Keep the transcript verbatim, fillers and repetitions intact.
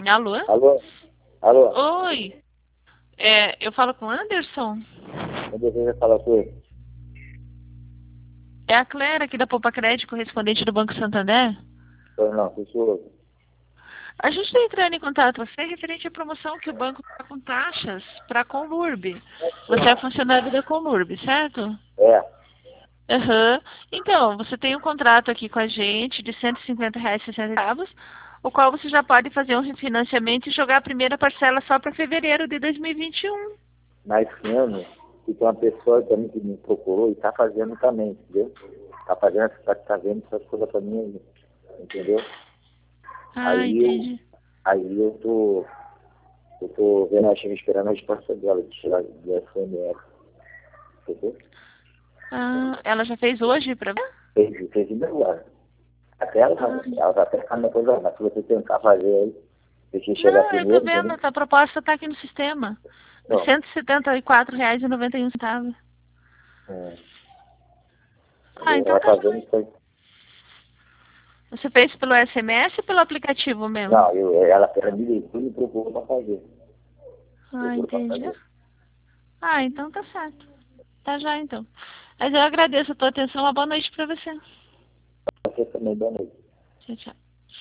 Alô? Alô? Alô? Oi. É, eu falo com o Anderson? Eu desejo falar com ele. É a Clara aqui da Poupa Crédito, correspondente do Banco Santander. Pois não, pessoa. A gente está entrando em contato com você referente à promoção que o banco está com taxas para a Conlurb. Você é funcionário da Conlurb, certo? É. Aham. Então, você tem um contrato aqui com a gente de cento e cinquenta reais e sessenta centavos, o qual você já pode fazer um refinanciamento e jogar a primeira parcela só para fevereiro de dois mil e vinte e um. Mas ano, e tem uma pessoa também que me procurou e está fazendo também, entendeu? Está fazendo, está tá vendo essas coisas para mim, entendeu? Ah, Aí eu, entendi. aí eu tô, eu tô vendo, acho que esperando a resposta dela, de tirar do S M S, entendeu? Ah, ela já fez hoje para ver? Fez, fez ainda agora. Até ela, Ah, ela vai até ficar na coisa, mas se você tentar fazer aí, deixa eu chegar não, eu tô primeiro, vendo, entendeu? a proposta está aqui no sistema. É Não. cento e setenta e quatro reais e noventa e um centavos. É, Ah, entendeu? então Ela tá tá vendo bem. isso aí. Você fez pelo S M S ou pelo aplicativo mesmo? Não, eu, ela, ela me ligou e me procurou para fazer. Ah, Procurou para entendi. fazer. Ah, então tá certo. Tá já então. Mas eu agradeço a tua atenção. Uma boa noite pra você. Você também, boa noite. Tchau, tchau.